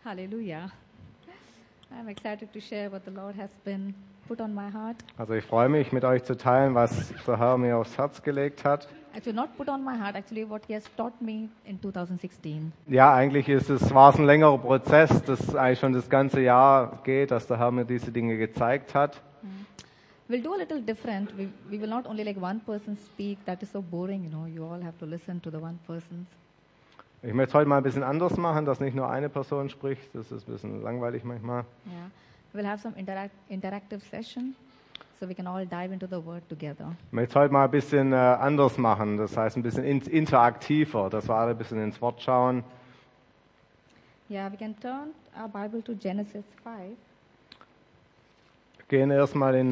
Hallelujah. I'm excited to share what the Lord has been put on my heart. Also ich freue mich, mit euch zu teilen, was der Herr mir aufs Herz gelegt hat. Actually, not put on my heart, actually what He has taught me in 2016. Ja, eigentlich war es ein längerer Prozess, das eigentlich schon das ganze Jahr geht, dass der Herr mir diese Dinge gezeigt hat. We'll do a little different. We will not only like one person speak. That is so boring, you know. You all have to listen to the one person. Ich möchte es heute mal ein bisschen anders machen, dass nicht nur eine Person spricht. Das ist ein bisschen langweilig manchmal. Yeah. We'll have some interactive session, so we can all dive into the Word together. Ich möchte es heute mal ein bisschen anders machen, das heißt ein bisschen interaktiver, dass wir alle ein bisschen ins Wort schauen. Yeah, we can turn our Bible to Genesis 5. Wir gehen erstmal in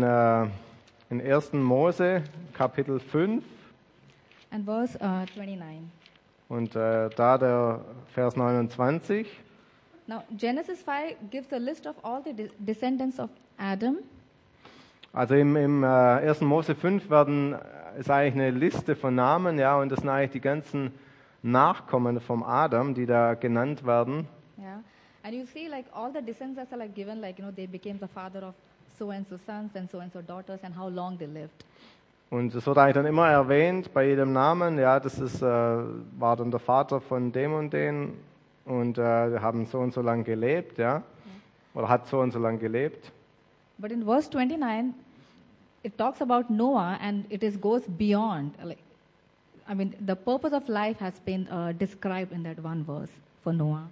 1. Mose, Kapitel 5 And verse 29. und da der Vers 29. Now, Genesis 5 gives a list of all the descendants of Adam. Also im 1. Mose 5 ist eigentlich eine Liste von Namen, ja, und das sind eigentlich die ganzen Nachkommen vom Adam, die da genannt werden. Yeah. And you see, like, all the descendants are like given, like, you know, they became the father of so-and-so sons and so daughters and how long they lived. Und es wird eigentlich dann immer erwähnt bei jedem Namen, ja, das war dann der Vater von dem und den und die haben so und so lang gelebt, ja, oder hat so und so lang gelebt. But in verse 29, it talks about Noah and goes beyond. Like, I mean, the purpose of life has been described in that one verse for Noah.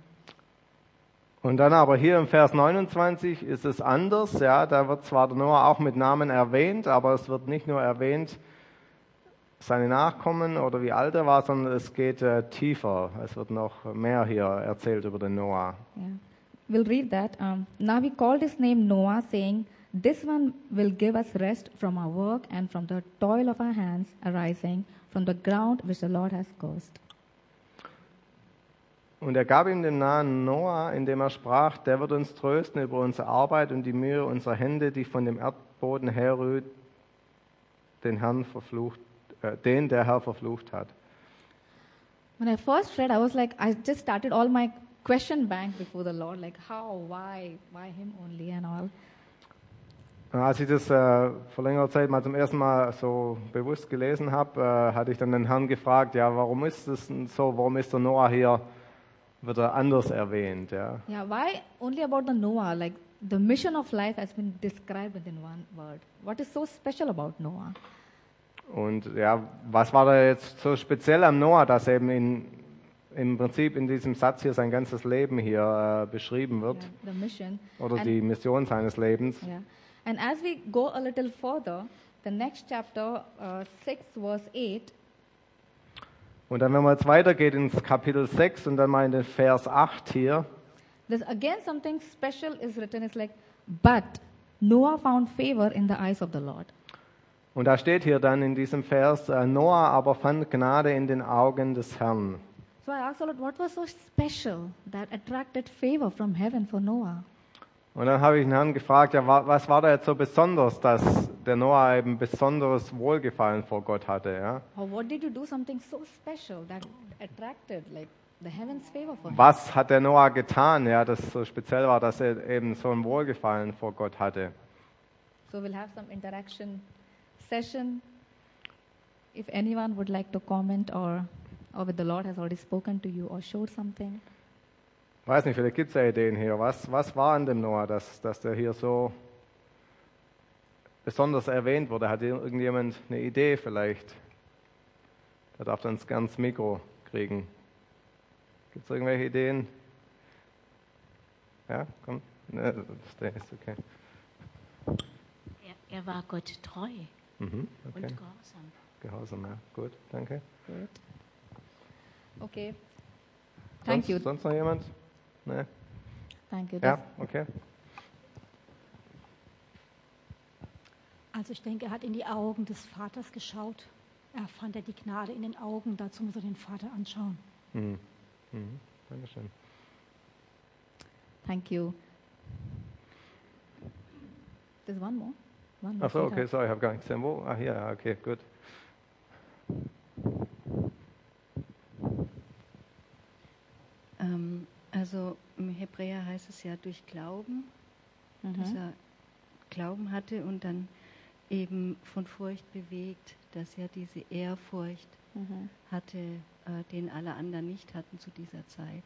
Und dann aber hier im Vers 29 ist es anders, ja, da wird zwar der Noah auch mit Namen erwähnt, aber es wird nicht nur erwähnt, seine Nachkommen oder wie alt er war, sondern es geht tiefer. Es wird noch mehr hier erzählt über den Noah. Yeah. We'll read that. Now he called his name Noah, saying, "This one will give us rest from our work and from the toil of our hands arising from the ground which the Lord has cursed." Und er gab ihm den Namen Noah, indem er sprach, der wird uns trösten über unsere Arbeit und die Mühe unserer Hände, die von dem Erdboden herrührt, den der Herr verflucht hat. When I first read, I just started all my question bank before the Lord, like how, why him only and all. Als ich das vor längerer Zeit mal zum ersten Mal so bewusst gelesen habe, hatte ich dann den Herrn gefragt, ja, warum ist das so, warum ist der Noah hier, wird er anders erwähnt, ja. Yeah, why only about the Noah? Like the mission of life has been described within one word. What is so special about Noah? Und ja, was war da jetzt so speziell am Noah, dass eben im Prinzip in diesem Satz hier sein ganzes Leben hier beschrieben wird? Yeah, the mission. Oder die Mission seines Lebens. Yeah. And as we go a little further, the next chapter, 6 verse 8. Und dann, wenn man jetzt weitergeht ins Kapitel 6 und dann mal in den Vers 8 hier, There's again something special is written. It's like, but Noah found favor in the eyes of the Lord. und da steht hier dann in diesem Vers, Noah aber fand Gnade in den Augen des Herrn. So I asked the Lord, what was so special that attracted favor from heaven for Noah? Und dann habe ich den Herrn gefragt, ja, was war da jetzt so besonders, dass der Noah eben besonderes Wohlgefallen vor Gott hatte, ja? Or what did you do something so special that attracted like the heaven's favor for him? Was hat der Noah getan, ja, das so speziell war, dass er eben so ein Wohlgefallen vor Gott hatte? So we'll have some interaction session. If anyone would like to comment or if the Lord has already spoken to you or showed something. Ich weiß nicht, vielleicht gibt es ja Ideen hier. Was war an dem Noah, dass der hier so besonders erwähnt wurde? Hat irgendjemand eine Idee vielleicht? Der darf dann gerne das Mikro kriegen. Gibt es irgendwelche Ideen? Ja, komm. Ne, das ist okay. Er war Gott treu Mhm, und okay. gehorsam. Gehorsam, ja. Gut, danke. Good. Okay. Thank you. Sonst noch jemand? Ne? Thank you. Ja, okay. Also ich denke, er hat in die Augen des Vaters geschaut. Er fand die Gnade in den Augen, dazu muss er den Vater anschauen. Mhm. Mhm. Dankeschön. Thank you. There's one more. Ach so, okay, sorry, ich habe gar nicht gesehen. Wo? Ach, hier, okay, gut. Also im Hebräer da heißt es ja durch Glauben, dass er Glauben hatte und dann eben von Furcht bewegt, dass er diese Ehrfurcht hatte, den alle anderen nicht hatten zu dieser Zeit.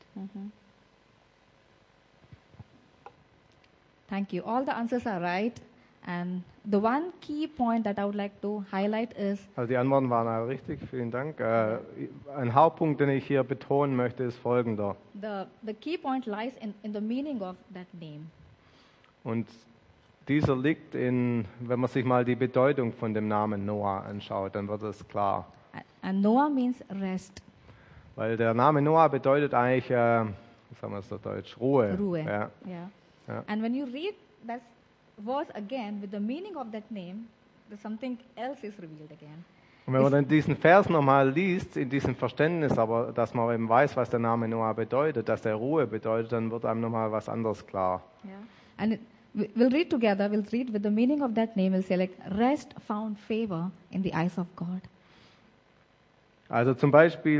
Thank you. All the answers are right. And the one key point that I would like to highlight is Also die Antworten waren alle richtig, vielen Dank. Ein Hauptpunkt, den ich hier betonen möchte, ist folgender. the key point lies in the meaning of that name. Und dieser liegt in, wenn man sich mal die Bedeutung von dem Namen Noah anschaut, dann wird es klar. And Noah means rest. Weil der Name Noah bedeutet eigentlich, wie sagen wir es auf Deutsch, Ruhe. Ruhe. Ja. Yeah. Ja. And when you read that verse again with the meaning of that name, there's something else is revealed again. Und wenn man dann diesen Vers nochmal liest, in diesem Verständnis, aber dass man eben weiß, was der Name Noah bedeutet, dass er Ruhe bedeutet, dann wird einem nochmal was anderes klar. Yeah. And we'll read together, we'll read with the meaning of that name, we'll say like, rest found favor in the eyes of God. Also zum Beispiel,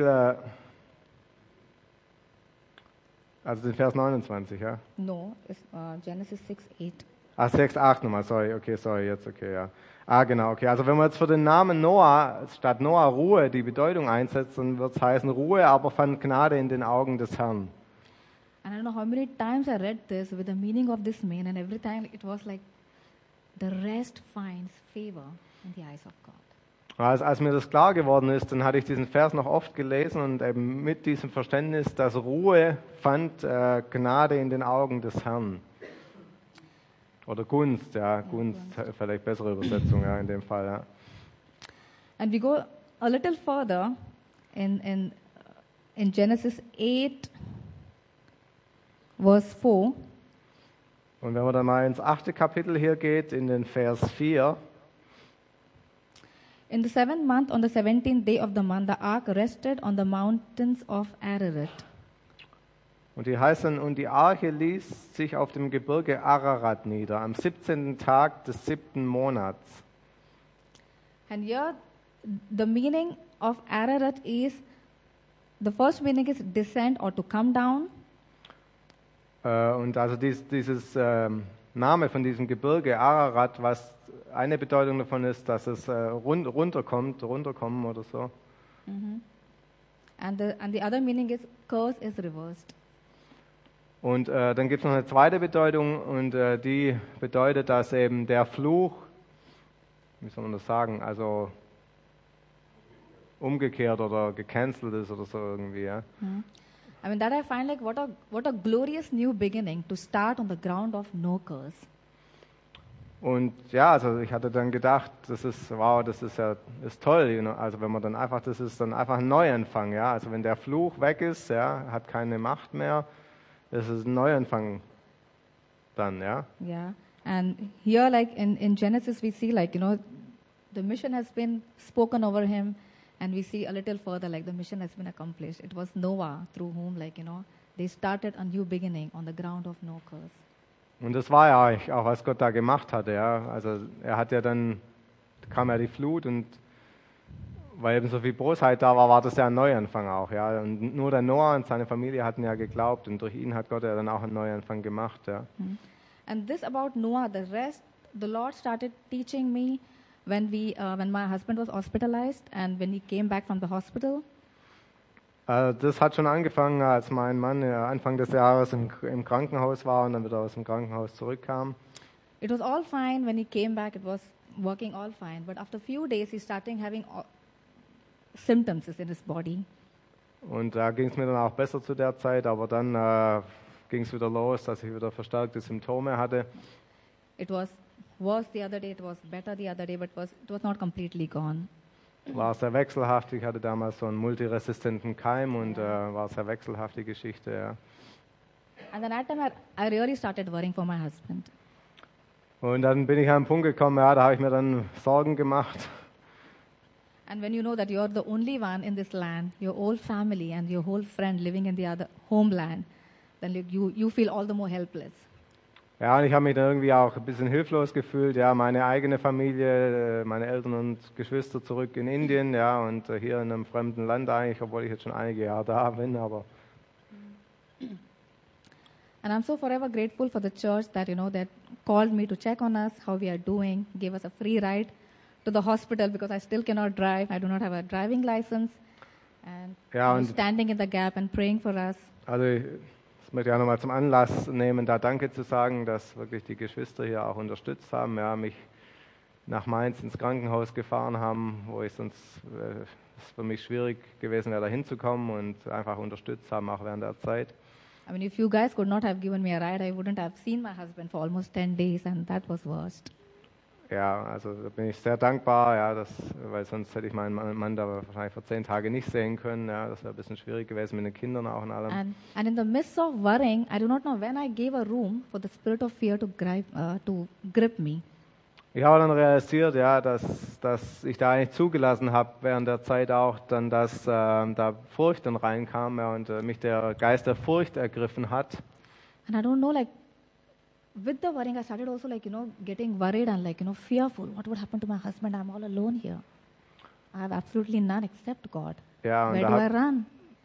also den Vers 29, ja? No, it's Genesis 6:8. 6, 8 nochmal, jetzt, ja. Genau, okay. Also wenn man jetzt für den Namen Noah, statt Noah Ruhe, die Bedeutung einsetzt, dann wird es heißen, Ruhe, aber fand Gnade in den Augen des Herrn. And I don't know how many times I read this with the meaning of this name, and every time it was like, the rest finds favor in the eyes of God. Als mir das klar geworden ist, dann hatte ich diesen Vers noch oft gelesen und eben mit diesem Verständnis, dass Ruhe fand Gnade in den Augen des Herrn. Oder Gunst, ja, Gunst, vielleicht bessere Übersetzung, ja, in dem Fall, ja. And we go a little further in Genesis 8, verse 4. Und wenn man dann mal ins 8. Kapitel hier geht, in den Vers 4. In the 7th month, on the 17th day of the month, the ark rested on the mountains of Ararat. Und die heißt dann, und die Arche ließ sich auf dem Gebirge Ararat nieder, am 17. Tag des 7. Monats. And here, the meaning of Ararat is, the first meaning is descend or to come down. Und also dieses Name von diesem Gebirge Ararat, was eine Bedeutung davon ist, dass es runterkommen oder so. And the other meaning is curse is reversed. Und dann gibt es noch eine zweite Bedeutung und die bedeutet, dass eben der Fluch, wie soll man das sagen, also umgekehrt oder gecancelt ist oder so irgendwie. Ja. I mean, that I find like what a glorious new beginning to start on the ground of no curse. Und ja, also ich hatte dann gedacht, das ist toll, you know? Also wenn man dann einfach, das ist dann einfach ein Neuanfang, ja. Also wenn der Fluch weg ist, ja, hat keine Macht mehr, das ist ein Neuanfang dann, ja. Yeah. And here, like in Genesis, we see like, the mission has been spoken over him, and we see a little further, like the mission has been accomplished. It was Noah through whom, they started a new beginning on the ground of no curse. Und das war ja eigentlich auch, was Gott da gemacht hatte, ja. Also er hat ja dann, kam ja die Flut und weil eben so viel Bosheit da war, war das ja ein Neuanfang auch, ja. Und nur der Noah und seine Familie hatten ja geglaubt und durch ihn hat Gott ja dann auch einen Neuanfang gemacht, ja. And this about Noah, the rest, the Lord started teaching me when my husband was hospitalized and when he came back from the hospital. Das hat schon angefangen, als mein Mann Anfang des Jahres im Krankenhaus war und dann wieder aus dem Krankenhaus zurückkam. It was all fine when he came back. It was working all fine. But after a few days, he started having symptoms in his body. Und da ging es mir dann auch besser zu der Zeit, aber dann ging es wieder los, dass ich wieder verstärkte Symptome hatte. It was worse the other day. It was better the other day, but it was not completely gone. War sehr wechselhaft. Ich hatte damals so einen multiresistenten Keim und war sehr wechselhafte Geschichte. Ja. And then at that time, I really started worrying for my husband. Und dann bin ich an einen Punkt gekommen, ja, da habe ich mir dann Sorgen gemacht. And when you know that you're the only one in this land, your whole family and your whole friend living in the other homeland, then you feel all the more helpless. Ja, und ich habe mich dann irgendwie auch ein bisschen hilflos gefühlt. Ja, meine eigene Familie, meine Eltern und Geschwister zurück in Indien, ja, und hier in einem fremden Land eigentlich, obwohl ich jetzt schon einige Jahre da bin, aber. And I'm so forever grateful for the church that, that called me to check on us, how we are doing, gave us a free ride to the hospital because I still cannot drive. I do not have a driving license. And Ja, I was und standing in the gap and praying for us. also das möchte ich auch nochmal zum Anlass nehmen, da Danke zu sagen, dass wirklich die Geschwister hier auch unterstützt haben, ja, mich nach Mainz ins Krankenhaus gefahren haben, wo ich sonst es für mich schwierig gewesen wäre, da hinzukommen und einfach unterstützt haben, auch während der Zeit. I mean, if you guys could not have given me a ride, I wouldn't have seen my husband for almost 10 days, and that was worst. Ja, also da bin ich sehr dankbar, ja, weil sonst hätte ich meinen Mann da wahrscheinlich für 10 Tage nicht sehen können. Ja, das wäre ein bisschen schwierig gewesen mit den Kindern auch und allem. And in the midst of worrying, I do not know when I gave a room for the spirit of fear to grip me. Ich habe dann realisiert, ja, dass ich da eigentlich zugelassen habe während der Zeit auch, dann, dass da Furcht dann reinkam, ja, und mich der Geist der Furcht ergriffen hat. And I don't know, like, with the worrying, I started also, like, getting worried and, like, fearful. What would happen to my husband? I'm all alone here. I have absolutely none except God. Ja, und Where do I run?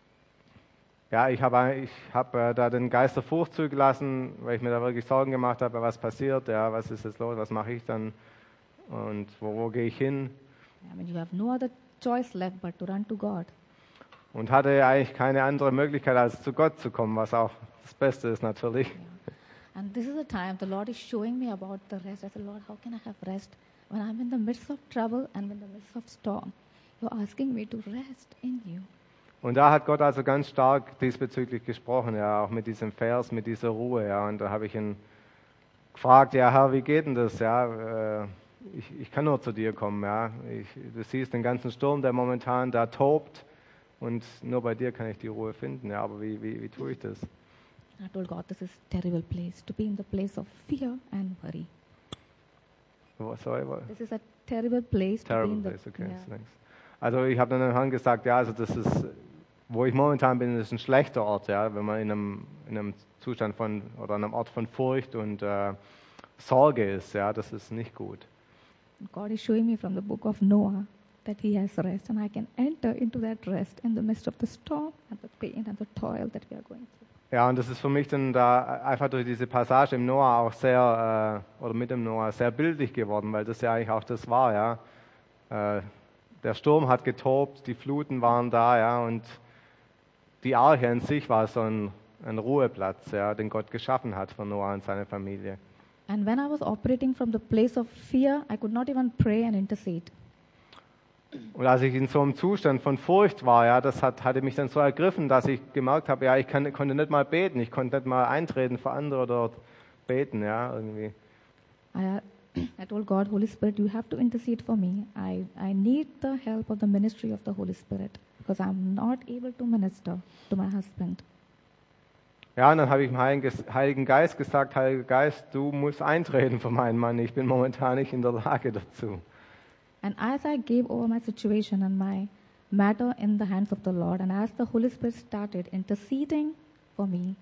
Ja, ich hab, da den Geist der Furcht zugelassen, weil ich mir da wirklich Sorgen gemacht habe, was passiert, ja, was ist jetzt los, was mache ich dann und wo gehe ich hin? I mean, you have no other choice left but to run to God. Und hatte eigentlich keine andere Möglichkeit, als zu Gott zu kommen, was auch das Beste ist natürlich. And this is a time the Lord is showing me about the rest. I said, Lord, how can I have rest when I'm in the midst of trouble and in the midst of storm? You're asking me to rest in you. Und da hat Gott also ganz stark diesbezüglich gesprochen, ja, auch mit diesem Vers, mit dieser Ruhe, ja. Und da habe ich ihn gefragt, ja, Herr, wie geht denn das, ja? Ich kann nur zu dir kommen, ja. Du siehst den ganzen Sturm, der momentan da tobt, und nur bei dir kann ich die Ruhe finden, ja. Aber wie tue ich das? I told God, this is a terrible place to be in the place of fear and worry. Sorry, This is a terrible place to be in the place, okay, yeah. thanks. Also ich habe dann dem Herrn gesagt, ja, also das ist, wo ich momentan bin, ist ein schlechter Ort, ja, wenn man in einem Zustand von oder einem Ort von Furcht und Sorge ist, ja, das ist nicht gut. God is showing me from the book of Noah that He has rest, and I can enter into that rest in the midst of the storm and the pain and the toil that we are going through. Ja, und das ist für mich dann da einfach durch diese Passage im Noah auch sehr, oder mit dem Noah sehr bildlich geworden, weil das ja eigentlich auch das war, ja. Der Sturm hat getobt, die Fluten waren da, ja, und die Arche an sich war so ein Ruheplatz, ja, den Gott geschaffen hat für Noah und seine Familie. And when I was operating from the place of fear, I could not even pray and intercede. Und als ich in so einem Zustand von Furcht war, ja, das hatte mich dann so ergriffen, dass ich gemerkt habe, ja, ich konnte nicht mal beten, ich konnte nicht mal eintreten für andere dort beten, ja, irgendwie. I told God, Holy Spirit, you have to intercede for me. I need the help of the ministry of the Holy Spirit because I'm not able to minister to my husband. Ja, und dann habe ich dem Heiligen Geist gesagt, Heiliger Geist, du musst eintreten für meinen Mann, ich bin momentan nicht in der Lage dazu. And as I gave over my situation and my matter in the hands of the Lord, and as the Holy Spirit started interceding for me,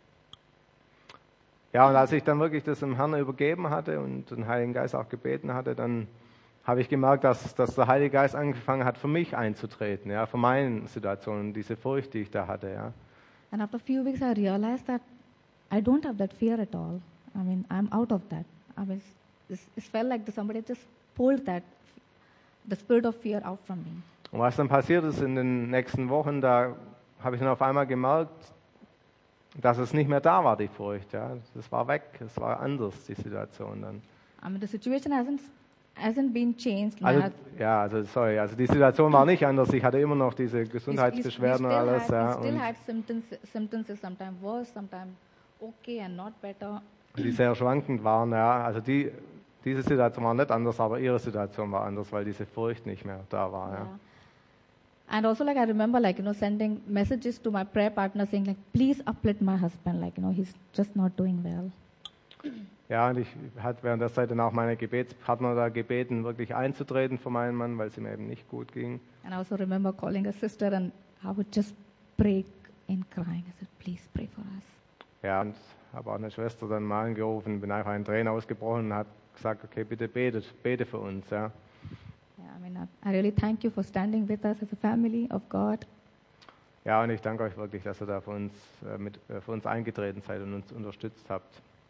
ja, und als ich dann wirklich das dem Herrn übergeben hatte und den Heiligen Geist auch gebeten hatte, dann habe ich gemerkt, dass der Heilige Geist angefangen hat, für mich einzutreten, ja, für meine Situation, diese Furcht, die ich da hatte, ja. and after a few weeks I realized that I don't have that fear at all. I mean, I'm out of that. I mean, it felt like somebody just pulled the spirit of fear out from me. Und was dann passiert ist in den nächsten Wochen, da habe ich dann auf einmal gemerkt, dass es nicht mehr da war, die Furcht. Ja. Das war weg, es war anders, die Situation dann. I mean, the situation hasn't been changed. Also die Situation war nicht anders. Ich hatte immer noch diese Gesundheitsbeschwerden und alles. We still had symptoms sometimes worse, sometimes okay and not better. Die sehr schwankend waren. Ja. Also diese Situation war nicht anders, aber ihre Situation war anders, weil diese Furcht nicht mehr da war. Ja. And also, like, I remember, like, sending messages to my prayer partner saying, like, please uplift my husband, like, he's just not doing well. Ja, und ich hatte während der Zeit dann auch meine Gebetspartner da gebeten, wirklich einzutreten für meinen Mann, weil es ihm eben nicht gut ging. And I also remember calling a sister and I would just break in crying. I said, please pray for us. Ja, und habe auch eine Schwester dann mal angerufen, bin einfach in Tränen ausgebrochen und habe gesagt, okay, bitte bete für uns, ja. Yeah, I mean, I really thank you for standing with us as a family of God. Ja, und ich danke euch wirklich, dass ihr da für uns eingetreten seid und uns unterstützt habt.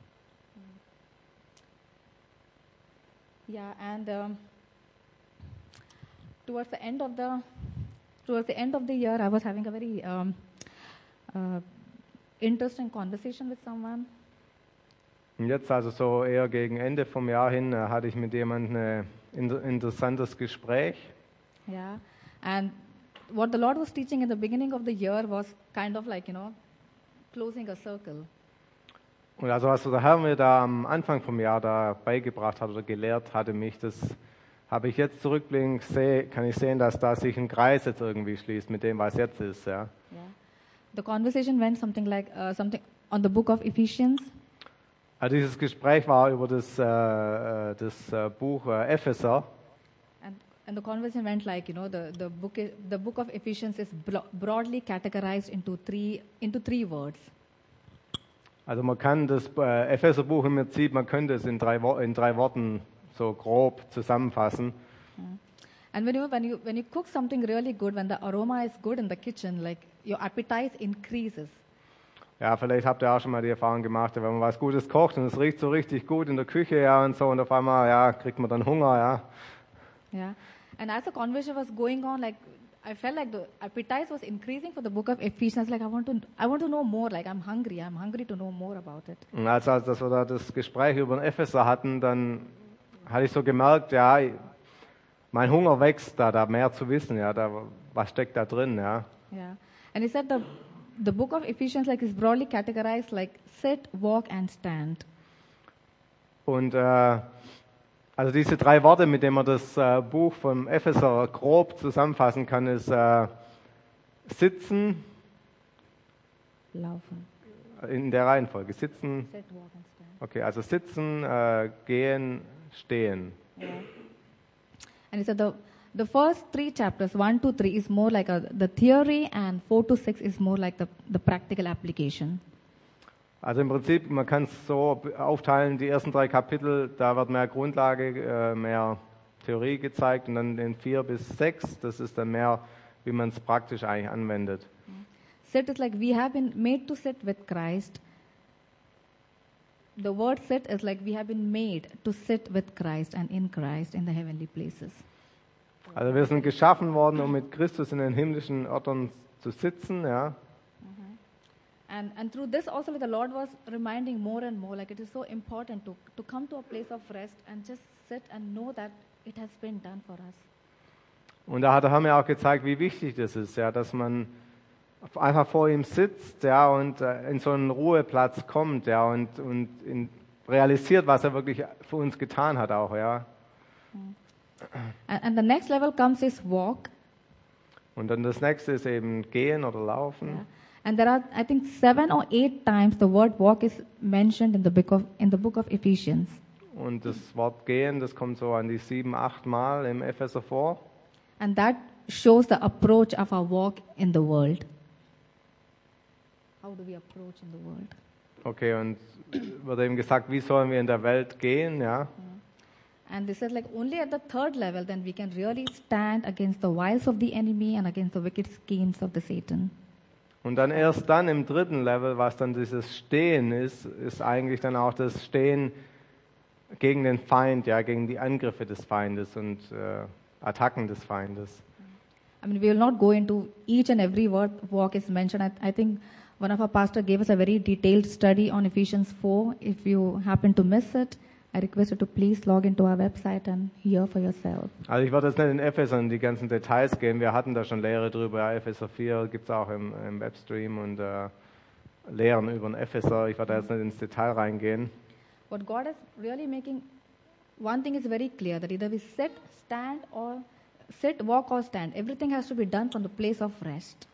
Yeah, and towards the end of the year, I was having a very interesting conversation with someone. Und jetzt also so eher gegen Ende vom Jahr hin hatte ich mit jemandem ein interessantes Gespräch. Yeah, and what the Lord was teaching in the beginning of the year was kind of like, closing a circle. Und also was der Herr mir da am Anfang vom Jahr da beigebracht hat oder gelehrt hatte mich, das habe ich jetzt zurückblickend kann ich sehen, dass da sich ein Kreis jetzt irgendwie schließt mit dem, was jetzt ist. Ja. Yeah. The conversation went something like something on the book of Ephesians. Also dieses Gespräch war über das Buch Epheser. And the conversation went like, the book of Ephesians is broadly categorized into three words. Also man kann das Epheserbuch im Prinzip, man könnte es in drei Worten so grob zusammenfassen. And when you cook something really good, when the aroma is good in the kitchen, like your appetite increases. Ja, vielleicht habt ihr auch schon mal die Erfahrung gemacht, wenn man was Gutes kocht und es riecht so richtig gut in der Küche, ja, und so, und auf einmal, ja, kriegt man dann Hunger, ja. Yeah. And as the conversation was going on, like I felt like the appetite was increasing for the book of Ephesians. Like I want to know more. Like I'm hungry to know more about it. Und als wir da das Gespräch über den Epheser hatten, dann hatte ich so gemerkt, ja, mein Hunger wächst da mehr zu wissen, ja, was steckt da drin, ja. Yeah. And he said the book of Ephesians like is broadly categorized like sit, walk and stand. Und also diese drei Worte, mit denen man das Buch vom Epheser grob zusammenfassen kann, ist sitzen, Laufen. in der Reihenfolge, sitzen, Sit, walk and stand. okay, also sitzen, gehen, stehen. Yeah. And he said the first 3 chapters, 1 to 3, is more like the theory, and 4 to 6 is more like the practical application. Also im Prinzip, man kann es so aufteilen, die ersten 3 Kapitel, da wird mehr Grundlage, mehr Theorie gezeigt, und dann in 4 bis 6, das ist dann mehr, wie man es praktisch eigentlich anwendet. Sit is like we have been made to sit with Christ. The word sit is like we have been made to sit with Christ and in Christ in the heavenly places. Also wir sind geschaffen worden, um mit Christus in den himmlischen Orten zu sitzen, ja. And through this also the Lord was reminding more and more, like it is so important to come to a place of rest and just sit and know that it has been done for us. Und da hat der Herr mir auch gezeigt, wie wichtig das ist, ja, dass man einfach vor ihm sitzt, ja, und in so einen Ruheplatz kommt, ja, und realisiert, was er wirklich für uns getan hat auch, ja. And the next level comes is walk. Und dann das nächste ist eben gehen oder laufen. Yeah. And there are, I think, 7 or 8 times the word walk is mentioned in the book of Ephesians. Und das Wort gehen, das kommt so an die 7, 8 Mal im Epheser vor. And that shows the approach of our walk in the world. How do we approach in the world? Okay, und wird eben gesagt, wie sollen wir in der Welt gehen, ja? And this is like only at the 3rd level then we can really stand against the wiles of the enemy and against the wicked schemes of the Satan. Und dann erst dann im 3. Level, was dann dieses Stehen ist eigentlich dann auch das Stehen gegen den Feind, ja, gegen die Angriffe des Feindes und Attacken des Feindes. I mean, we will not go into each and every word walk is mentioned. I think one of our pastors gave us a very detailed study on Ephesians 4. If you happen to miss it, I request you to please log into our website and hear for yourself. Also ich werde jetzt nicht in Epheser in die ganzen Details gehen. Wir hatten da schon Lehre drüber. Ja, Epheser 4 gibt es auch im Webstream und Lehren über den Epheser. Ich werde da jetzt nicht ins Detail reingehen. What God is really making, one thing is very clear, that either we sit, walk or stand. Everything has to be done from the place of rest.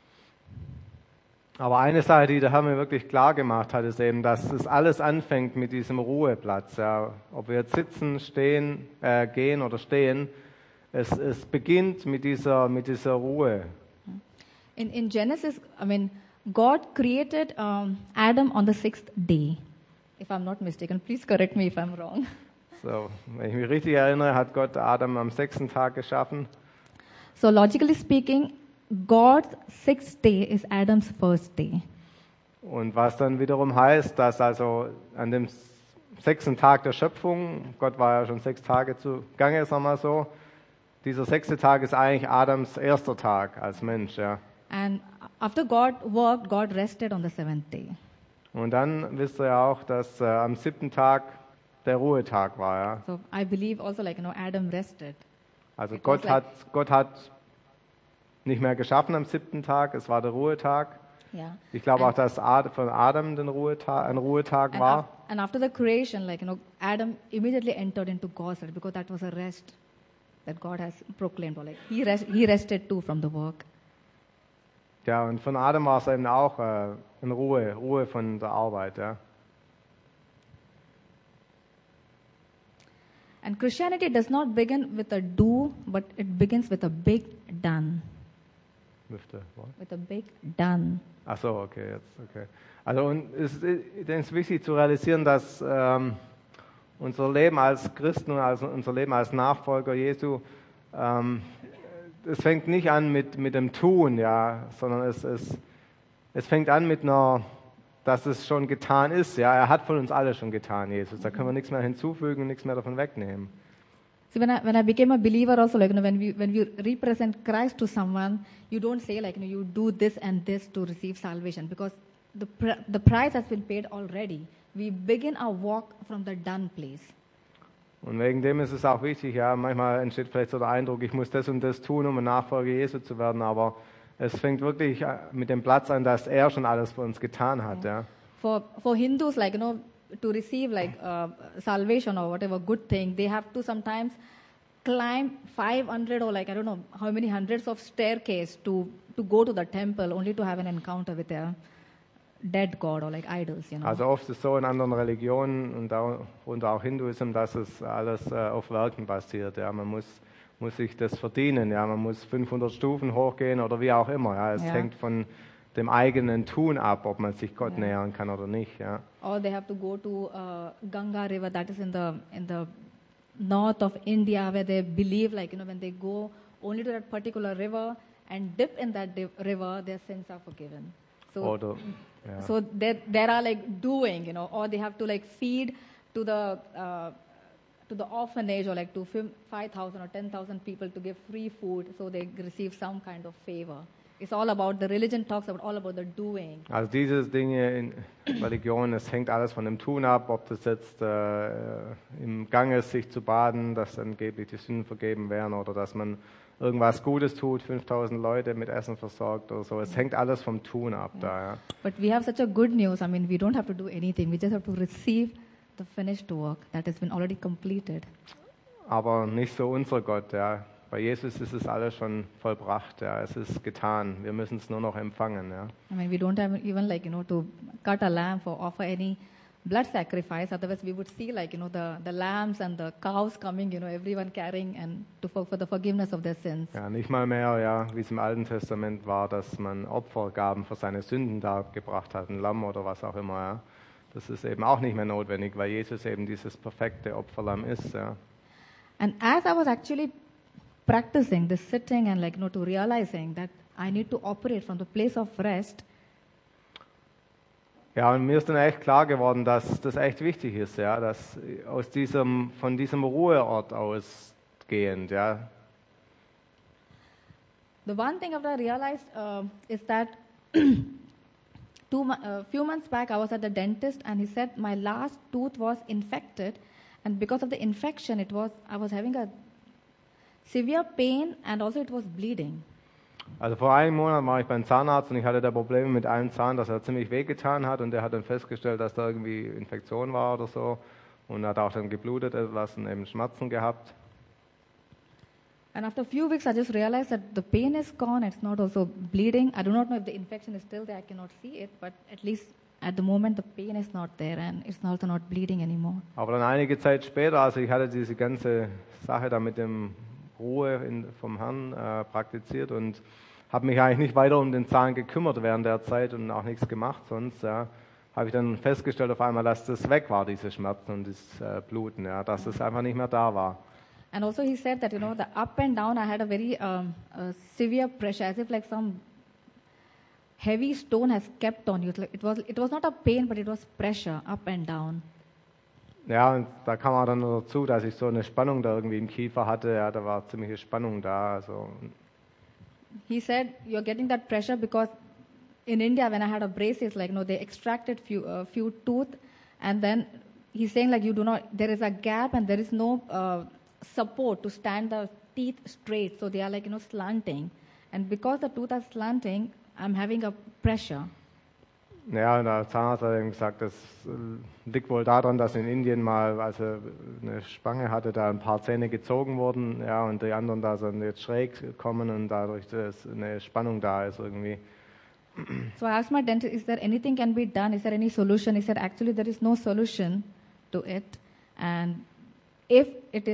Aber eine Sache, die der Herr mir wirklich klar gemacht hat, ist eben, dass es alles anfängt mit diesem Ruheplatz. Ja. Ob wir jetzt sitzen, stehen, gehen oder stehen, es beginnt mit dieser Ruhe. In Genesis, I mean, God created Adam on the 6th day. If I'm not mistaken, please correct me if I'm wrong. So, wenn ich mich richtig erinnere, hat Gott Adam am 6. Tag geschaffen. So logically speaking, God's sixth day is Adam's first day. Und was dann wiederum heißt, dass also an dem 6. Tag der Schöpfung, Gott war ja schon 6 Tage zugange, sagen wir so, dieser 6. Tag ist eigentlich Adams erster Tag als Mensch. Ja. And after God worked, God rested on the seventh day. Und dann wisst ihr ja auch, dass am 7. Tag der Ruhetag war. Ja. So I believe also Adam rested. Also It Gott was Gott hat nicht mehr geschaffen am 7. Tag, es war der Ruhetag. Yeah. Ich glaube And- auch, dass von Adam ein Ruhetag war. And after the creation, Adam immediately entered into God's rest because that was a rest that God has proclaimed. Or he rested too from the work. Ja, und von Adam war es eben auch in Ruhe von der Arbeit. Ja. And Christianity does not begin with a do, but it begins with a big done. With a big done. Ach so, okay, jetzt, okay. Also und ich denke, es ist wichtig zu realisieren, dass unser Leben als Christen und unser Leben als Nachfolger Jesu, es fängt nicht an mit dem Tun, ja, sondern es fängt an mit dass es schon getan ist. Ja, er hat von uns alle schon getan, Jesus. Da können wir nichts mehr hinzufügen und nichts mehr davon wegnehmen. See, when I became a believer, also when we represent Christ to someone, you don't say you do this and this to receive salvation because the price has been paid already. We begin our walk from the done place. Und wegen dem ist es auch wichtig, ja, manchmal entsteht vielleicht so der Eindruck, ich muss das und das tun, um ein Nachfolger Jesu zu werden, aber es fängt wirklich mit dem Platz an, dass er schon alles für uns getan hat, ja. For Hindus, to receive salvation or whatever good thing, they have to sometimes climb 500 or I don't know how many hundreds of staircase to go to the temple only to have an encounter with a dead god or idols, Also oft ist es so in anderen Religionen und auch Hinduism, dass es alles auf Werken basiert, ja. Man muss sich das verdienen, ja. Man muss 500 Stufen hochgehen oder wie auch immer, ja. Es hängt von dem eigenen Tun ab, ob man sich Gott nähern kann oder nicht, ja. Or they have to go to Ganga River, that is in the north of India, where they believe when they go only to that particular river and dip in that river, their sins are forgiven. So, so there are doing, or they have to feed to the orphanage or to 5,000 or 10,000 people to give free food, so they receive some kind of favor. It's all about, the religion talks all about the doing. Also diese Dinge in Religion, es hängt alles von dem Tun ab, ob das jetzt im Gang ist, sich zu baden, dass angeblich die Sünden vergeben werden oder dass man irgendwas Gutes tut, 5.000 Leute mit Essen versorgt oder so. Es hängt alles vom Tun ab da. Ja. But we have such a good news. I mean, we don't have to do anything. We just have to receive the finished work that has been already completed. Aber nicht so unser Gott, ja. Bei Jesus ist es alles schon vollbracht, ja. Es ist getan. Wir müssen es nur noch empfangen, ja. I mean, we don't have even to cut a lamb or offer any blood sacrifice. Otherwise, we would see the lambs and the cows coming, everyone carrying and for the forgiveness of their sins. Ja, nicht mal mehr, ja, wie es im Alten Testament war, dass man Opfergaben für seine Sünden dargebracht hat, ein Lamm oder was auch immer, ja. Das ist eben auch nicht mehr notwendig, weil Jesus eben dieses perfekte Opferlamm ist, ja. And as I was actually practicing this sitting and to realizing that I need to operate from the place of rest. Ja, und mir ist dann echt klar geworden, dass das echt wichtig ist, ja, dass von diesem Ruheort ausgehend, ja. The one thing I realized is that few months back I was at the dentist and he said my last tooth was infected, and because of the infection I was having a severe pain and also it was bleeding. Also vor einigen Monaten war ich beim Zahnarzt und ich hatte da Probleme mit einem Zahn, dass er ziemlich wehgetan hat, und der hat dann festgestellt, dass da irgendwie Infektion war oder so, und hat auch dann geblutet etwas und eben Schmerzen gehabt. And after a few weeks I just realized that the pain is gone, it's not also bleeding. I do not know if the infection is still there, I cannot see it, but at least at the moment the pain is not there and it's also not bleeding anymore. Aber dann einige Zeit später, also ich hatte diese ganze Sache da mit dem Ruhe vom Herrn praktiziert und habe mich eigentlich nicht weiter um den Zahn gekümmert während der Zeit und auch nichts gemacht sonst, ja. Habe ich dann festgestellt auf einmal, dass das weg war, diese Schmerzen und das Bluten, ja, dass es einfach nicht mehr da war. And also he said that, the up and down, I had a very severe pressure, as if like some heavy stone has kept on you. It was not a pain, but it was pressure, up and down. Ja, und da kam auch dann noch dazu, dass ich so eine Spannung da irgendwie im Kiefer hatte. Ja, da war ziemliche Spannung da. Also. He said, you're getting that pressure because in India, when I had a braces, they extracted few tooth, and then he's saying there is a gap and there is no support to stand the teeth straight, so they are slanting, and because the tooth are slanting, I'm having a pressure. Ja, und der Zahnarzt hat eben gesagt, das liegt wohl daran, dass in Indien mal, als er eine Spange hatte, da ein paar Zähne gezogen wurden, ja, und die anderen da sind jetzt schräg kommen und dadurch dass eine Spannung da ist irgendwie. So I asked my dentist, is there anything can be done? Is there any solution? He said, actually, there is no solution to it, and if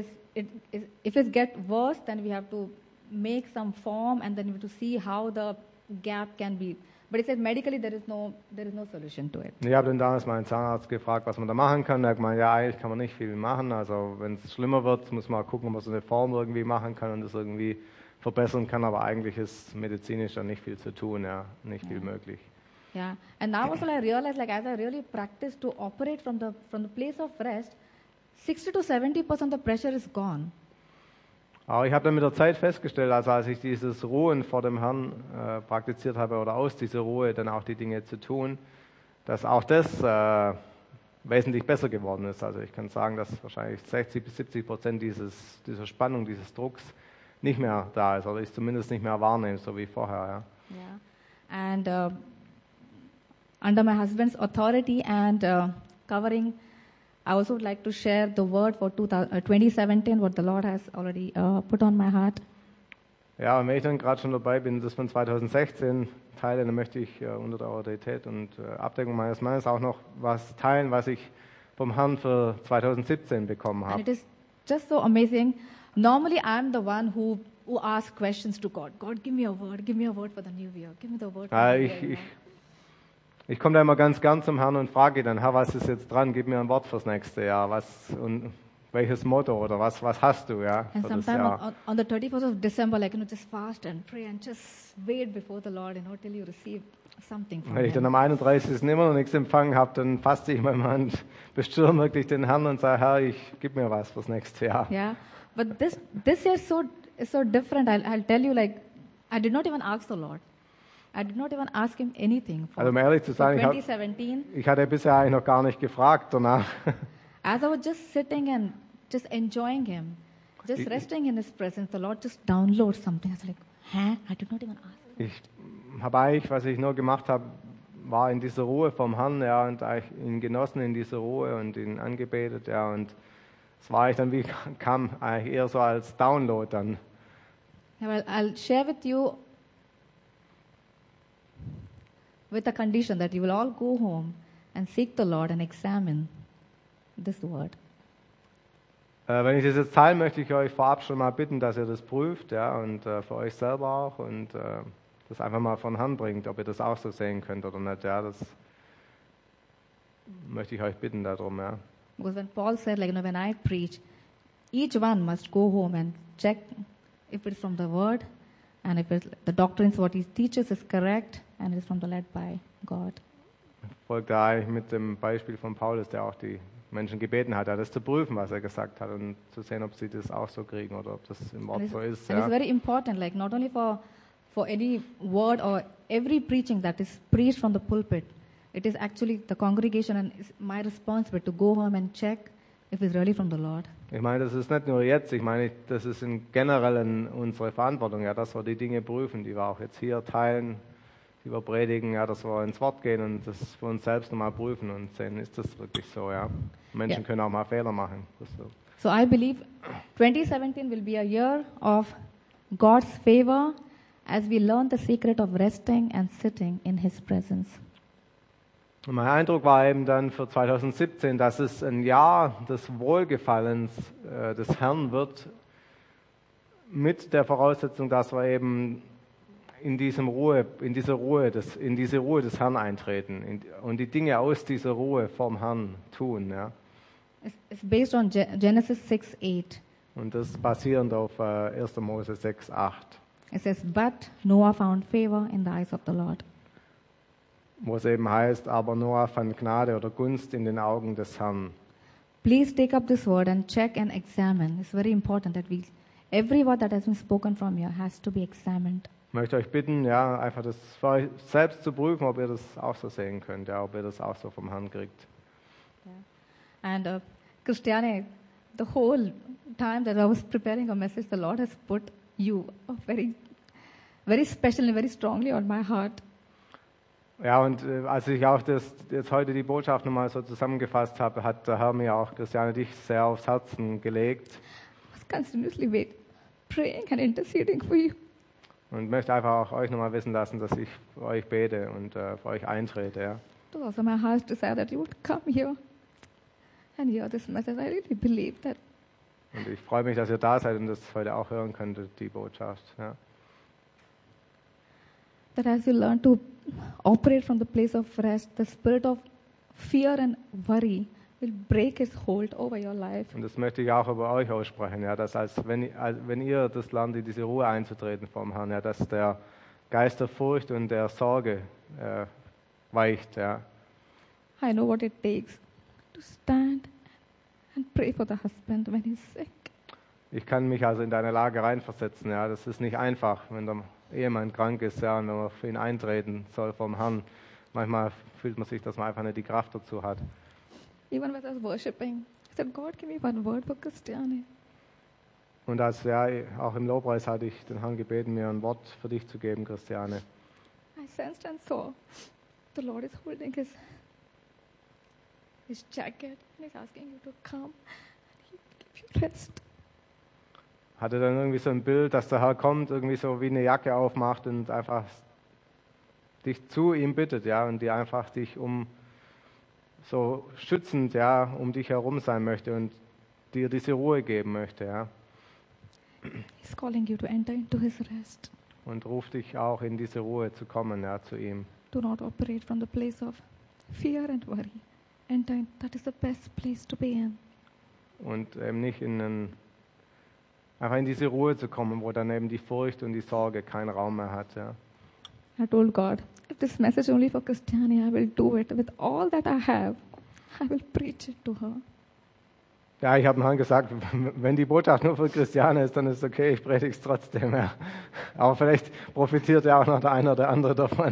it get worse, then we have to make some form, and then we have to see how the gap can be. But he said medically there is no solution to it. Ich habe dann damals meinen Zahnarzt gefragt, was man da machen kann. Er hat gemeint, ja, eigentlich kann man nicht viel machen. Also wenn es schlimmer wird, muss man gucken, ob man so eine Form irgendwie machen kann und das irgendwie verbessern kann. Aber eigentlich ist medizinisch dann nicht viel zu tun, ja, nicht viel möglich. Yeah, and now also I realized, as I really practice to operate from the place of rest, 60 to 70% of the pressure is gone. Aber ich habe dann mit der Zeit festgestellt, also als ich dieses Ruhen vor dem Herrn praktiziert habe oder aus dieser Ruhe dann auch die Dinge zu tun, dass auch das wesentlich besser geworden ist. Also ich kann sagen, dass wahrscheinlich 60 bis 70% dieser Spannung, dieses Drucks nicht mehr da ist oder ich zumindest nicht mehr wahrnehme, so wie vorher. Ja. Yeah. And under my husband's authority and covering, I also would like to share the word for 2017, what the Lord has already put on my heart. Ja, und wenn ich dann gerade schon dabei bin, das von 2016 teile, dann möchte ich unter der Autorität und Abdeckung meines Mannes auch noch was teilen, was ich vom Herrn für 2017 bekommen habe. And it is just so amazing. Normally, I'm the one who asks questions to God. God, give me a word for the new year. Give me the word for the new year. Ich komme da immer ganz gern zum Herrn und frage dann, Herr, was ist jetzt dran? Gib mir ein Wort fürs nächste Jahr. Und welches Motto oder was hast du, ja? And sometimes on the 31st of December, just fast and pray and just wait before the Lord, till you receive something from Wenn ich dann Him. am 31. immer noch nichts empfangen habe, dann fasse ich meine Hand, bestürme wirklich den Herrn und sage, Herr, gib mir was fürs nächste Jahr. Yeah, but this year is so different. I'll tell you, I did not even ask the Lord. I did not even ask him anything for, Also um ehrlich zu sein, 2017. ich hatte bisher eigentlich noch gar nicht gefragt danach. As I was just sitting and just enjoying him, just resting in his presence, the Lord just downloads something. I was like, I did not even ask. Ich habe eigentlich, was ich nur gemacht habe, war in dieser Ruhe vom Herrn, ja, und ihn genossen in dieser Ruhe und ihn angebetet, ja, und es war eigentlich dann kam eigentlich eher so als Download dann. Yeah, well, I'll share with you with the condition that you will all go home and seek the Lord and examine this word. Wenn ich das jetzt teilen, möchte ich euch vorab schon mal bitten, dass ihr das prüft, ja, und für euch selber auch und das einfach mal von Herrn bringt, ob ihr das auch so sehen könnt oder nicht, ja, das möchte ich euch bitten darum, ja. Because when Paul said, when I preach, each one must go home and check if it's from the word and if the doctrines, what he teaches is correct and is from the led by God. Folgt da eigentlich mit dem Beispiel von Paulus, der auch die Menschen gebeten hat, das zu prüfen, was er gesagt hat und zu sehen, ob sie das auch so kriegen oder ob das im Wort so ist. And it's very important, not only for any word or every preaching that is preached from the pulpit, it is actually the congregation and it's my responsibility to go home and check if it's really from the Lord. Ich meine, das ist nicht nur jetzt, ich meine, das ist generell unsere Verantwortung, ja, dass wir die Dinge prüfen, die wir auch jetzt hier teilen, die wir predigen, ja, dass wir ins Wort gehen und das für uns selbst nochmal prüfen und sehen, ist das wirklich so, ja. Menschen können auch mal Fehler machen. So I believe 2017 will be a year of God's favor as we learn the secret of resting and sitting in His presence. Und mein Eindruck war eben dann für 2017, dass es ein Jahr des Wohlgefallens des Herrn wird, mit der Voraussetzung, dass wir eben in diese Ruhe des Herrn eintreten und die Dinge aus dieser Ruhe vom Herrn tun. Ja. It's based on Genesis 6:8. Und das basierend auf 1. Mose 6, 8, It says, but Noah found favor in the eyes of the Lord. wo es eben heißt, aber Noah fand Gnade oder Gunst in den Augen des Herrn. Please take up this word and check and examine. It's very important that every word that has been spoken from here has to be examined. Ich möchte euch bitten, ja, einfach das für euch selbst zu prüfen, ob ihr das auch so sehen könnt, ja, ob ihr das auch so vom Herrn kriegt. And Christiane, the whole time that I was preparing a message, the Lord has put you very, very special and very strongly on my heart. Ja, und als ich auch jetzt heute die Botschaft nochmal so zusammengefasst habe, hat der Herr mir auch, Christiane, dich sehr aufs Herzen gelegt. I was continuously praying and interceding for you. Und möchte einfach auch euch nochmal wissen lassen, dass ich für euch bete und für euch eintrete. Ja. It was also my heart's desire that you would come here and hear this message. I really believe that. Und ich freue mich, dass ihr da seid und das heute auch hören könntet, die Botschaft. Ja. That as you learn to operate from the place of rest, the spirit of fear and worry will break its hold over your life. Und das möchte ich auch über euch aussprechen, ja, dass wenn ihr das lernt, in diese Ruhe einzutreten vom Herrn, ja, dass der Geist der Furcht und der Sorge weicht. Ja. I know what it takes to stand and pray for the husband when he's sick. Ich kann mich also in deine Lage reinversetzen. Ja. Das ist nicht einfach, wenn der Ehemann krank ist, ja, und wenn man für ihn eintreten soll vom Herrn. Manchmal fühlt man sich, dass man einfach nicht die Kraft dazu hat. Even when I was worshiping, I said, God, give me one word for Christiane. Und auch im Lobpreis hatte ich den Herrn gebeten, mir ein Wort für dich zu geben, Christiane. I sensed and saw the Lord is holding his jacket and he's asking you to come and he will give you rest. Hatte dann irgendwie so ein Bild, dass der Herr kommt, irgendwie so wie eine Jacke aufmacht und einfach dich zu ihm bittet, ja, und dir einfach dich so schützend, ja, um dich herum sein möchte und dir diese Ruhe geben möchte, ja. He's calling you to enter into his rest. Und ruft dich auch in diese Ruhe zu kommen, ja, zu ihm. Do not operate from the place of fear and worry. Enter, that is the best place to be in. Und eben nicht einfach in diese Ruhe zu kommen, wo dann eben die Furcht und die Sorge keinen Raum mehr hat, ja. I told God, if this message only for Christiane, I will do it with all that I have. I will preach it to her. Ja, ich habe dem Herrn gesagt, wenn die Botschaft nur für Christiane ist, dann ist es okay, ich predige es trotzdem. Ja. Aber vielleicht profitiert ja auch noch der eine oder andere davon.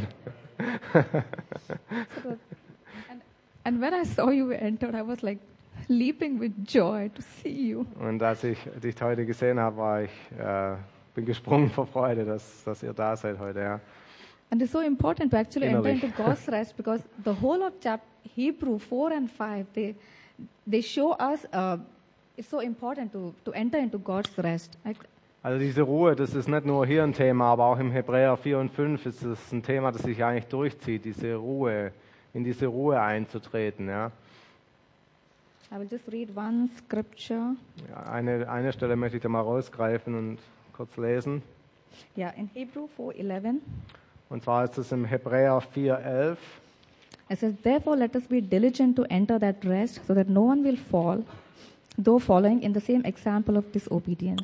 And when I saw you entered, I was like leaping with joy to see you. Und als ich dich heute gesehen habe, bin gesprungen vor Freude, dass ihr da seid heute. Ja. And it's so important to actually Innerlich. enter into God's rest because the whole of Hebrew 4 and 5, they show us it's so important to enter into God's rest. Also diese Ruhe, das ist nicht nur hier ein Thema, aber auch im Hebräer 4 und 5 ist es ein Thema, das sich eigentlich durchzieht, diese Ruhe, in diese Ruhe einzutreten. Ja. I will just read one scripture. Ja, eine Stelle möchte ich da mal rausgreifen und kurz lesen. Yeah, in Hebrew 4:11. Und zwar ist es im Hebräer 4,11. It says, therefore let us be diligent to enter that rest, so that no one will fall, though following in the same example of disobedience.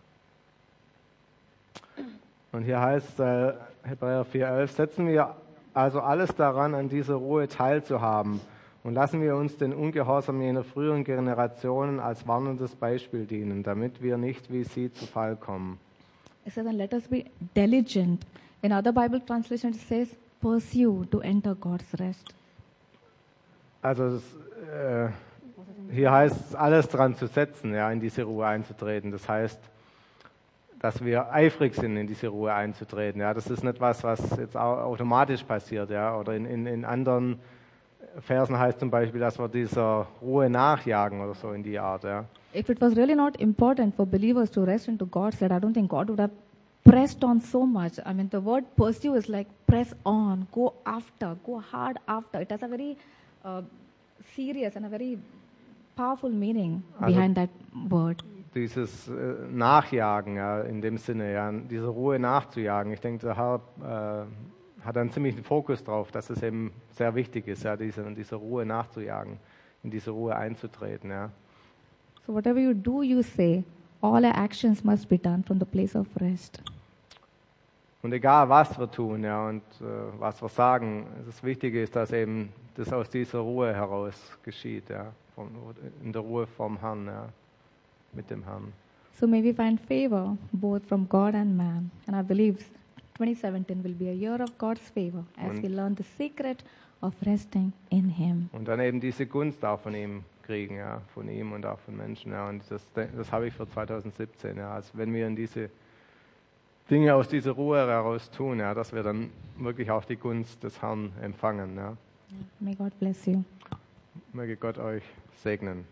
Und hier heißt Hebräer 4,11, setzen wir also alles daran, an dieser Ruhe teilzuhaben und lassen wir uns den Ungehorsam jener früheren Generationen als warnendes Beispiel dienen, damit wir nicht wie sie zu Fall kommen. It says, and let us be diligent. In other Bible translations, it says, pursue to enter God's rest. Also hier heißt es, alles dran zu setzen, ja, in diese Ruhe einzutreten. Das heißt, dass wir eifrig sind, in diese Ruhe einzutreten. Ja. Das ist nicht was jetzt automatisch passiert. Ja. Oder in anderen Versen heißt zum Beispiel, dass wir dieser Ruhe nachjagen oder so in die Art. Ja. If it was really not important for believers to rest into God's rest, I don't think God would have pressed on so much. I mean, the word pursue is like press on, go after, go hard after. It has a very serious and a very powerful meaning behind that word. Dieses Nachjagen, ja, in dem Sinne, ja, diese Ruhe nachzujagen. Ich denke, der Herr hat einen ziemlichen Fokus drauf, dass es eben sehr wichtig ist, ja, diese Ruhe nachzujagen, in diese Ruhe einzutreten. Ja. So whatever you do, you say, all our actions must be done from the place of rest. Und egal, was wir tun, ja, und was wir sagen, das Wichtige ist, dass eben das aus dieser Ruhe heraus geschieht, ja, in der Ruhe vom Herrn, ja, mit dem Herrn. So may we find favor both from God and man. And I believe 2017 will be a year of God's favor as we learn the secret of resting in Him. Und dann eben diese Gunst auch von ihm kriegen, ja, von ihm und auch von Menschen, ja, und das habe ich für 2017, ja, also wenn wir in diese Dinge aus dieser Ruhe heraus tun, ja, dass wir dann wirklich auch die Gunst des Herrn empfangen. Ja. May God bless you. Möge Gott euch segnen.